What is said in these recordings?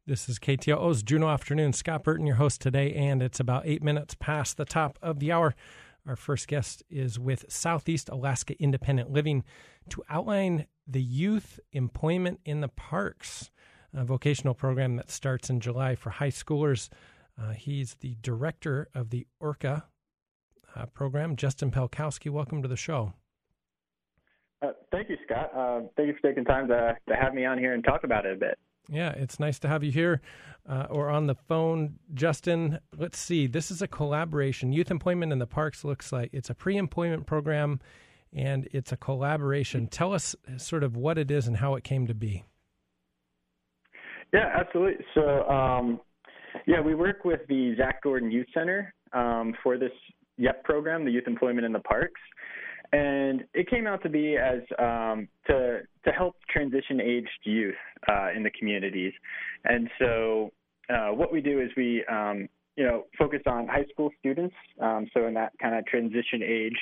This is KTOO's Juneau Afternoon. Scott Burton, your host today, and it's about 8 minutes past the top of the hour. Our first guest is with Southeast Alaska Independent Living to outline the Youth Employment in the Parks, a vocational program that starts in July for high schoolers. He's the director of the ORCA program. Justin Pelkowski, welcome to the show. Thank you, Scott. Thank you for taking time to have me on here and talk about it a bit. Yeah, it's nice to have you here or on the phone. Justin, let's see. This is a collaboration. Youth Employment in the Parks looks like it's a pre-employment program, and it's a collaboration. Tell us sort of what it is and how it came to be. Yeah, absolutely. So, we work with the Zach Gordon Youth Center for this YEP program, the Youth Employment in the Parks. And it came out to be as to help transition-aged youth in the communities. And so what we do is we, focus on high school students, so in that kind of transition age.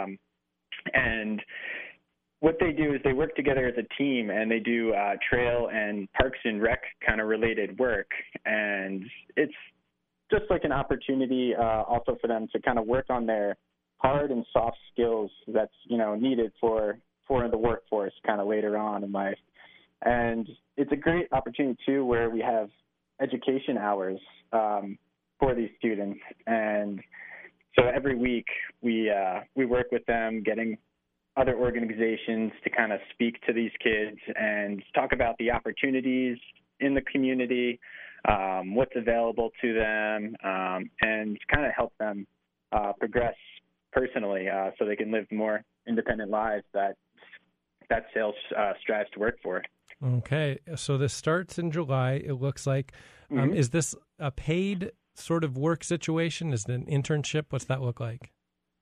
And what they do is they work together as a team, and they do trail and parks and rec kind of related work. And it's just like an opportunity also for them to kind of work on their hard and soft skills that's, needed for the workforce kind of later on in life. And it's a great opportunity, too, where we have education hours for these students. And so every week we work with them, getting other organizations to kind of speak to these kids and talk about the opportunities in the community, what's available to them, and kind of help them progress personally, so they can live more independent lives that sales strives to work for. Okay, so this starts in July, it looks like. Is this a paid sort of work situation? Is it an internship? What's that look like?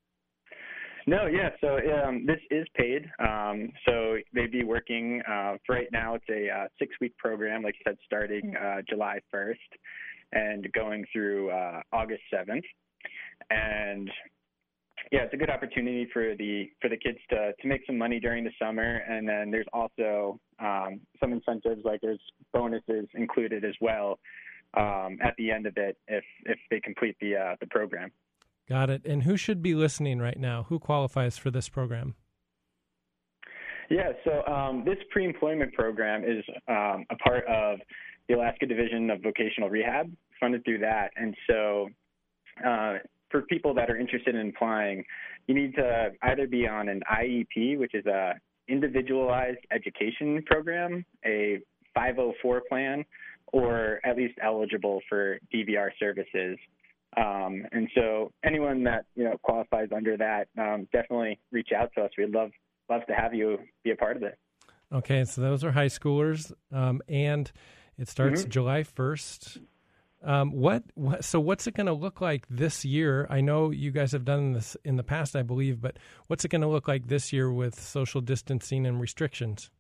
No, yeah, so this is paid. So they'd be working, for right now, it's a 6-week program, like you said, starting July 1st and going through August 7th. And yeah, it's a good opportunity for the kids to make some money during the summer, and then there's also some incentives, like there's bonuses included as well at the end of it if they complete the program. Got it. And who should be listening right now? Who qualifies for this program? Yeah, so this pre-employment program is a part of the Alaska Division of Vocational Rehab, funded through that, and so for people that are interested in applying, you need to either be on an IEP, which is a individualized education program, a 504 plan, or at least eligible for DVR services. And so anyone that qualifies under that, definitely reach out to us. We'd love to have you be a part of it. Okay, so those are high schoolers, and it starts July 1st. So what's it going to look like this year? I know you guys have done this in the past, I believe, but what's it going to look like this year with social distancing and restrictions?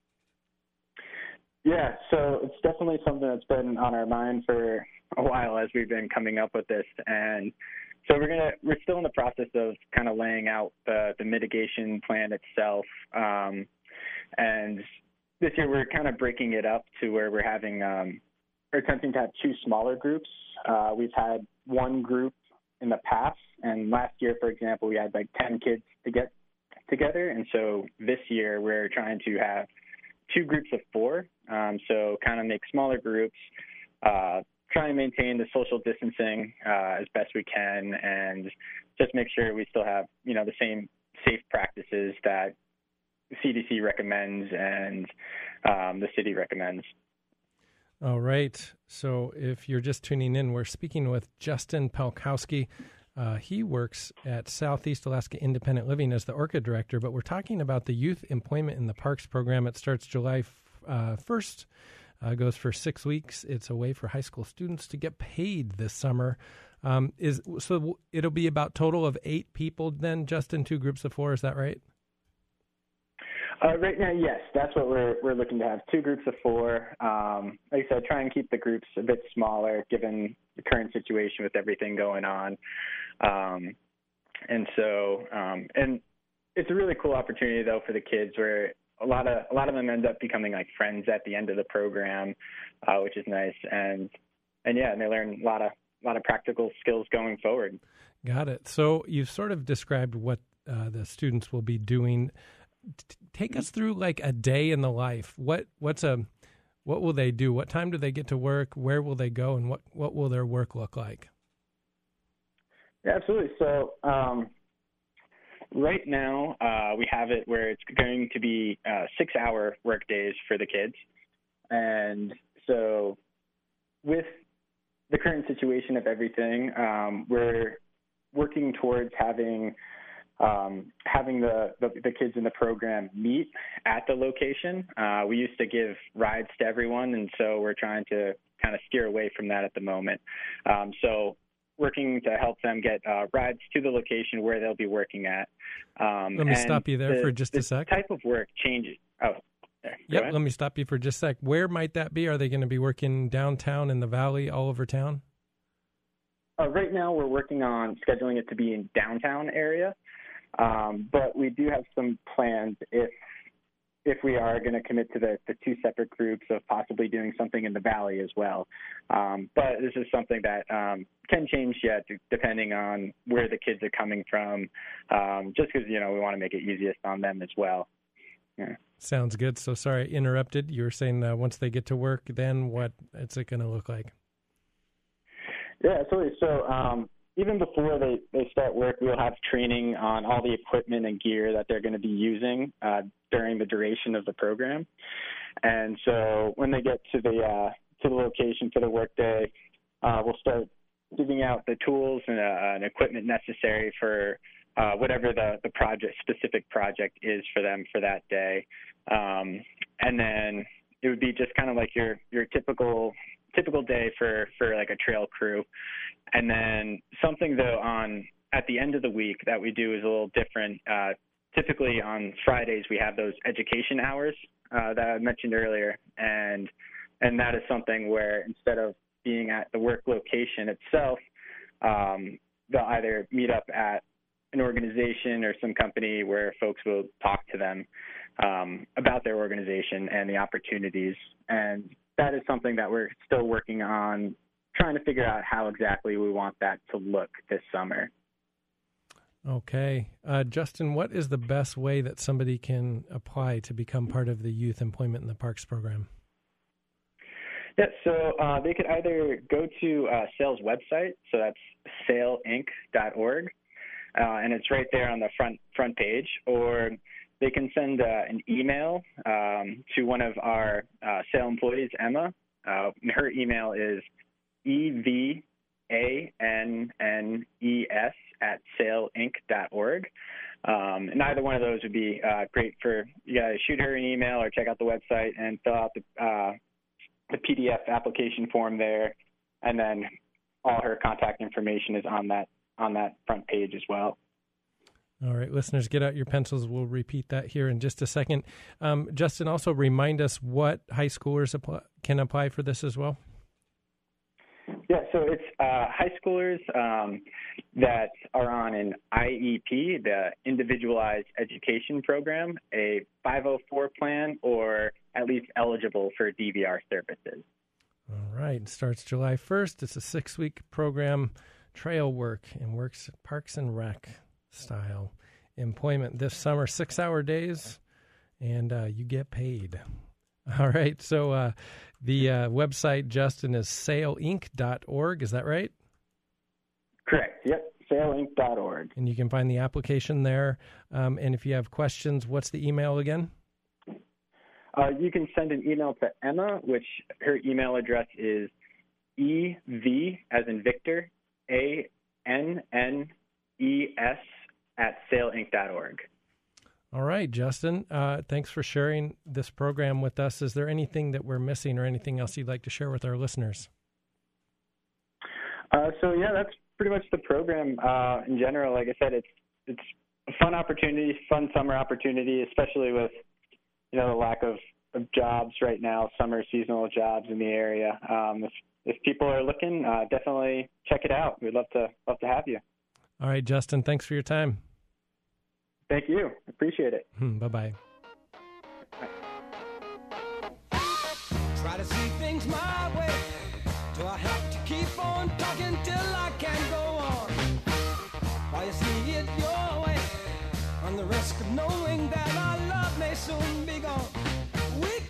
Yeah, so it's definitely something that's been on our mind for a while as we've been coming up with this. And so we're still in the process of kind of laying out the mitigation plan itself. And this year we're kind of breaking it up to where we're having, we're attempting to have 2 smaller groups. We've had one group in the past, and last year, for example, we had like 10 kids to get together. And so this year we're trying to have 2 groups of 4. So kind of make smaller groups, try and maintain the social distancing as best we can, and just make sure we still have, the same safe practices that CDC recommends and the city recommends. All right. So if you're just tuning in, we're speaking with Justin Pelkowski. He works at Southeast Alaska Independent Living as the ORCA director, but we're talking about the Youth Employment in the Parks program. It starts July 1st, goes for 6 weeks. It's a way for high school students to get paid this summer. So it'll be about total of 8 people then, Justin, 2 groups of 4. Is that right? Right now, yes, that's what we're looking to have, 2 groups of 4. Like I said, try and keep the groups a bit smaller given the current situation with everything going on. And it's a really cool opportunity, though, for the kids where a lot of them end up becoming like friends at the end of the program, which is nice. And yeah, and they learn a lot of practical skills going forward. Got it. So you've sort of described what the students will be doing. Take us through like a day in the life. What will they do? What time do they get to work? Where will they go? And what will their work look like? Yeah, absolutely. So right now we have it where it's going to be 6-hour work days for the kids. And so with the current situation of everything, we're working towards having the kids in the program meet at the location. We used to give rides to everyone, and so we're trying to kind of steer away from that at the moment. So working to help them get rides to the location where they'll be working at. Let me stop you there for just a sec. The type of work changes. Oh, there. Yep, let me stop you for just a sec. Where might that be? Are they going to be working downtown, in the valley, all over town? Right now we're working on scheduling it to be in downtown area. But we do have some plans if we are going to commit to the two separate groups of possibly doing something in the valley as well. But this is something that can change yet depending on where the kids are coming from, just because, we want to make it easiest on them as well. Yeah. Sounds good. So sorry I interrupted. You were saying once they get to work, then what is it going to look like? Yeah, absolutely. So even before they start work, we'll have training on all the equipment and gear that they're going to be using during the duration of the program. And so when they get to the location for the workday, we'll start giving out the tools and equipment necessary for whatever the specific project is for them for that day. And then it would be just kind of like your typical day for like a trail crew. And then something though at the end of the week that we do is a little different. Typically on Fridays we have those education hours that I mentioned earlier, and that is something where instead of being at the work location itself, they'll either meet up at an organization or some company where folks will talk to them about their organization and the opportunities. And that is something that we're still working on, trying to figure out how exactly we want that to look this summer. Okay. Justin, what is the best way that somebody can apply to become part of the Youth Employment in the Parks program? Yeah, so they could either go to SAIL's website, so that's sailinc.org, and it's right there on the front page, or they can send an email to one of our SAIL employees, Emma. Her email is evannes@sailinc.org. And either one of those would be great for you guys. Shoot her an email or check out the website and fill out the PDF application form there, and then all her contact information is on that front page as well. All right, listeners, get out your pencils. We'll repeat that here in just a second. Justin, also remind us what high schoolers can apply for this as well. Yeah, so it's high schoolers that are on an IEP, the Individualized Education Program, a 504 plan, or at least eligible for DVR services. All right. It starts July 1st. It's a 6-week program, trail work, and works Parks and Rec style employment this summer, 6-hour days, and you get paid. All right. So the website, Justin, is sailinc.org. Is that right? Correct. Yep. Sailinc.org. And you can find the application there. And if you have questions, what's the email again? You can send an email to Emma, which her email address is EV, as in Victor, ANNES@sailinc.org. All right, Justin, thanks for sharing this program with us. Is there anything that we're missing or anything else you'd like to share with our listeners? That's pretty much the program in general. Like I said, it's a fun opportunity, fun summer opportunity, especially with the lack of jobs right now, summer seasonal jobs in the area. If people are looking, definitely check it out. We'd love to have you. All right, Justin, thanks for your time. Thank you. Appreciate it. Bye-bye. knowing that our love may soon be gone. We